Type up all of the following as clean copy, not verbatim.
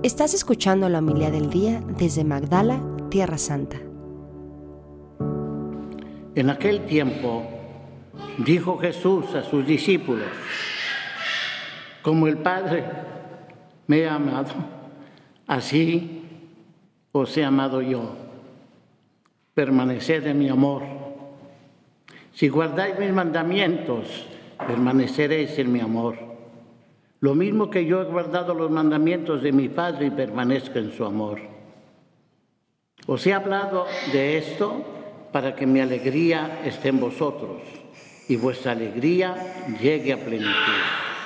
Estás escuchando la homilía del día desde Magdala, Tierra Santa. En aquel tiempo dijo Jesús a sus discípulos: como el Padre me ha amado, así os he amado yo. Permaneced en mi amor. Si guardáis mis mandamientos, permaneceréis en mi amor. Lo mismo que yo he guardado los mandamientos de mi Padre y permanezco en su amor. Os he hablado de esto para que mi alegría esté en vosotros y vuestra alegría llegue a plenitud.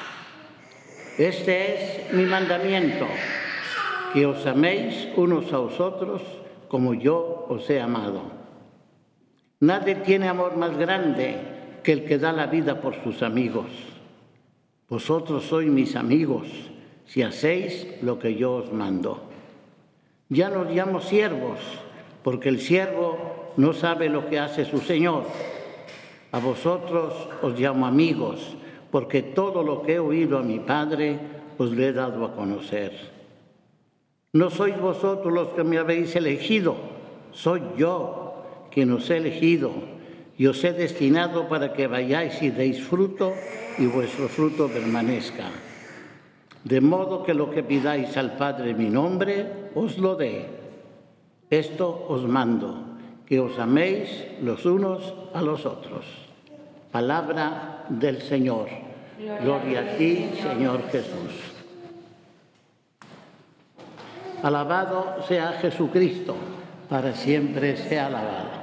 Este es mi mandamiento, que os améis unos a vosotros como yo os he amado. Nadie tiene amor más grande que el que da la vida por sus amigos. Vosotros sois mis amigos, si hacéis lo que yo os mando. Ya no os llamo siervos, porque el siervo no sabe lo que hace su Señor. A vosotros os llamo amigos, porque todo lo que he oído a mi Padre os lo he dado a conocer. No sois vosotros los que me habéis elegido, soy yo quien os he elegido y os he destinado para que vayáis y deis fruto y vuestro fruto permanezca. De modo que lo que pidáis al Padre en mi nombre, os lo dé. Esto os mando, que os améis los unos a los otros. Palabra del Señor. Gloria a ti, Señor Jesús. Alabado sea Jesucristo, para siempre sea alabado.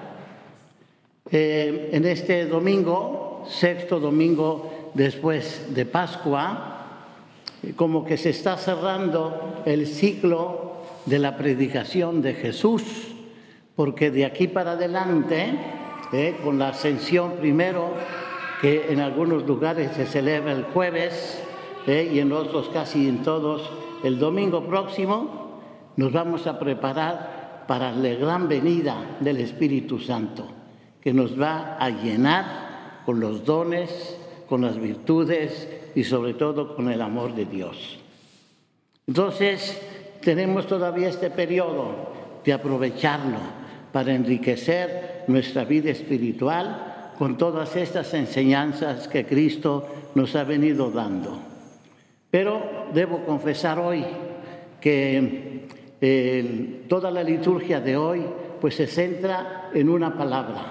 En este domingo, sexto domingo después de Pascua, como que se está cerrando el ciclo de la predicación de Jesús, porque de aquí para adelante, con la ascensión primero, que en algunos lugares se celebra el jueves, y en otros casi en todos el domingo próximo, nos vamos a preparar para la gran venida del Espíritu Santo, que nos va a llenar con los dones, con las virtudes y sobre todo con el amor de Dios. Entonces, tenemos todavía este periodo de aprovecharlo para enriquecer nuestra vida espiritual con todas estas enseñanzas que Cristo nos ha venido dando. Pero debo confesar hoy que toda la liturgia de hoy pues se centra en una palabra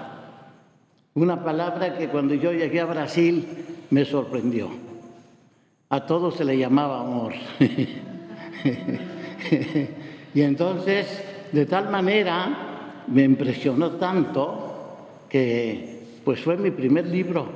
que cuando yo llegué a Brasil me sorprendió. A todo se le llamaba amor. Y entonces, de tal manera, me impresionó tanto que pues fue mi primer libro,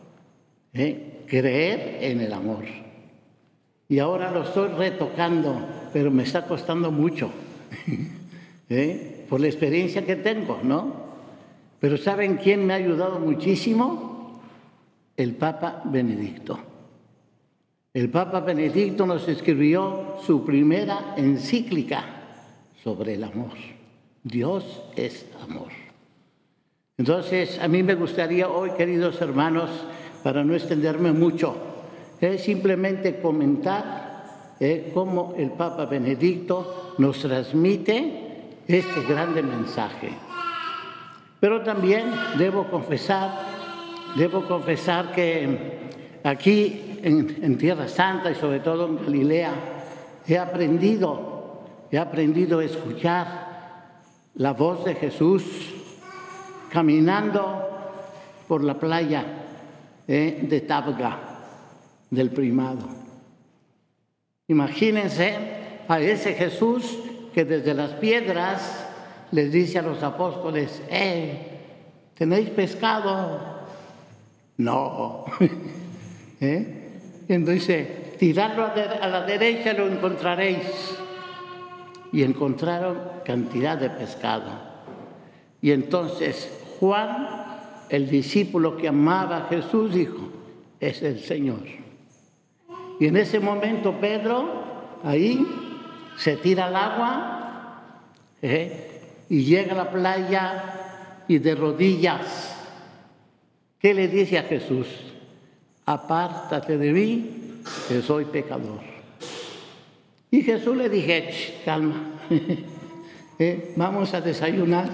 Creer en el amor. Y ahora lo estoy retocando, pero me está costando mucho, por la experiencia que tengo, ¿no? Pero ¿saben quién me ha ayudado muchísimo? El Papa Benedicto. El Papa Benedicto nos escribió su primera encíclica sobre el amor. Dios es amor. Entonces, a mí me gustaría hoy, queridos hermanos, para no extenderme mucho, simplemente comentar cómo el Papa Benedicto nos transmite este grande mensaje. Pero también debo confesar que aquí en Tierra Santa y sobre todo en Galilea he aprendido a escuchar la voz de Jesús caminando por la playa de Tabga, del Primado. Imagínense a ese Jesús que desde las piedras les dice a los apóstoles: ¿tenéis pescado? No. Entonces dice: tiradlo a la derecha y lo encontraréis. Y encontraron cantidad de pescado. Y entonces Juan, el discípulo que amaba a Jesús, dijo: es el Señor. Y en ese momento Pedro ahí se tira al agua, y llega a la playa y de rodillas, ¿qué le dice a Jesús? Apártate de mí, que soy pecador. Y Jesús le dije, calma, vamos a desayunar,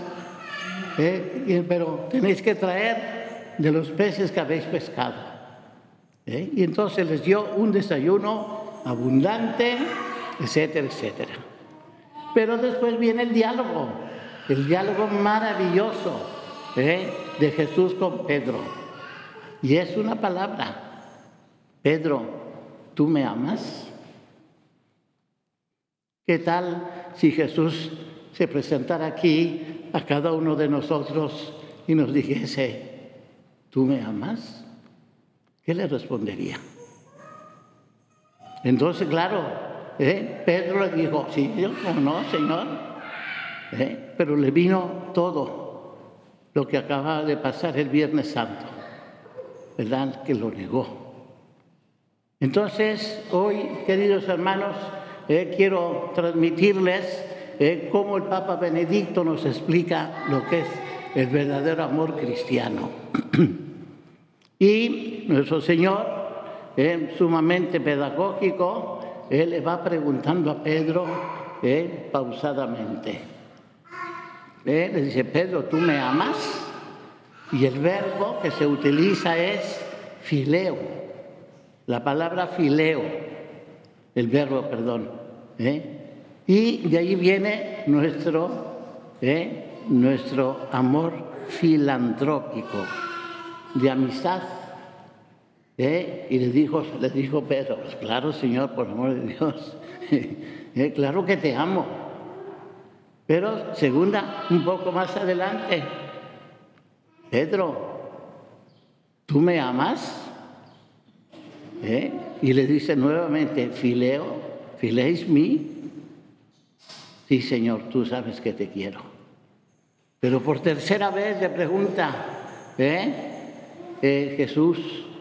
pero tenéis que traer de los peces que habéis pescado. Y entonces les dio un desayuno abundante, etcétera, etcétera. Pero después viene el diálogo maravilloso de Jesús con Pedro. Y es una palabra: Pedro, ¿tú me amas? ¿Qué tal si Jesús se presentara aquí a cada uno de nosotros y nos dijese, ¿tú me amas? ¿Qué le respondería? Entonces, claro, Pedro le dijo, sí, yo como no, Señor. Pero le vino todo lo que acababa de pasar el Viernes Santo, ¿verdad? Que lo negó. Entonces, hoy, queridos hermanos, quiero transmitirles cómo el Papa Benedicto nos explica lo que es el verdadero amor cristiano. Y nuestro Señor, sumamente pedagógico, le va preguntando a Pedro pausadamente. Le dice, Pedro, ¿tú me amas? Y el verbo que se utiliza es fileo. La palabra fileo, el verbo, perdón. Y de ahí viene nuestro amor filantrópico, de amistad. Y le dijo Pedro, pues claro, Señor, por amor de Dios, claro que te amo. Pero segunda, un poco más adelante, Pedro, ¿tú me amas? Y le dice nuevamente, ¿filéis mí? Sí, Señor, tú sabes que te quiero. Pero por tercera vez le pregunta, Jesús,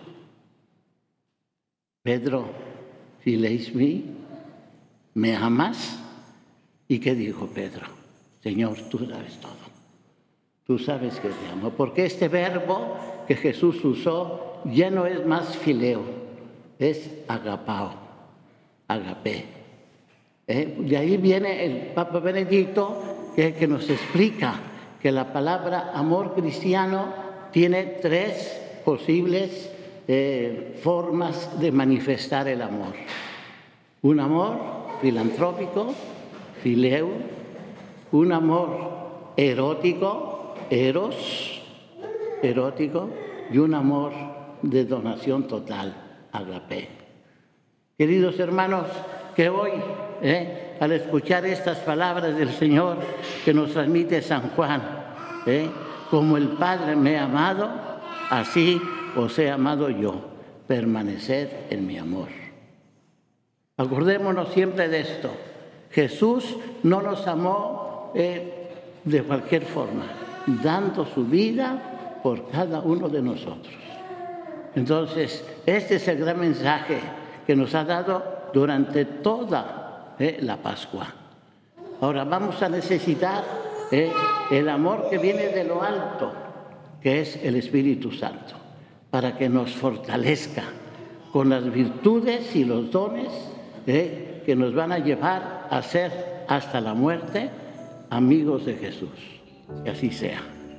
Pedro, ¿filéis mí? ¿Me amas? ¿Y qué dijo Pedro? Señor, tú sabes todo. Tú sabes que te amo. Porque este verbo que Jesús usó ya no es más fileo, es agapao, agapé. De ahí viene el Papa Benedicto que nos explica que la palabra amor cristiano tiene 3 posibles formas de manifestar el amor. Un amor filantrópico, fileo, un amor erótico, eros, erótico, y un amor de donación total, agapé. Queridos hermanos, que hoy, al escuchar estas palabras del Señor que nos transmite San Juan, como el Padre me ha amado, así os he amado yo, permanecer en mi amor. Acordémonos siempre de esto. Jesús no nos amó de cualquier forma, dando su vida por cada uno de nosotros. Entonces, este es el gran mensaje que nos ha dado durante toda la Pascua. Ahora vamos a necesitar el amor que viene de lo alto, que es el Espíritu Santo, para que nos fortalezca con las virtudes y los dones que nos van a llevar a ser hasta la muerte amigos de Jesús. Que así sea.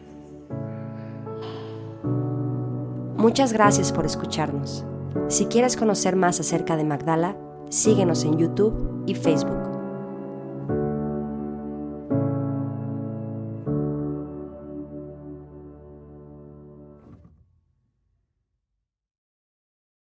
Muchas gracias por escucharnos. Si quieres conocer más acerca de Magdala, síguenos en YouTube y Facebook.